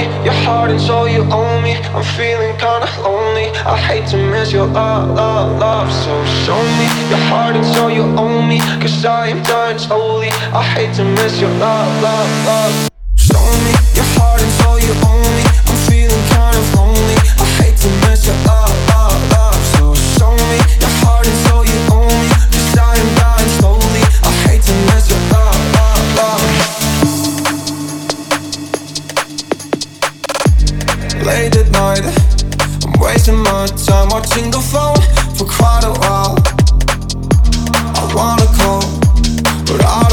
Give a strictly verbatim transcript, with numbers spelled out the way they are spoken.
your heart and soul you own me. I'm feeling kinda lonely, I hate to miss your love, love, love. So show me your heart and soul you own me, cause I am dying slowly, I hate to miss your love, love, love. Show me your heart and soul you own me, I'm feeling kind of lonely, I hate to miss your love, love, love. So show me your heart and soul you own me, cause I am dying slowly, I hate to miss your love, love, love. Late at night, I'm wasting my time watching the phone for quite a while. I wanna call, but I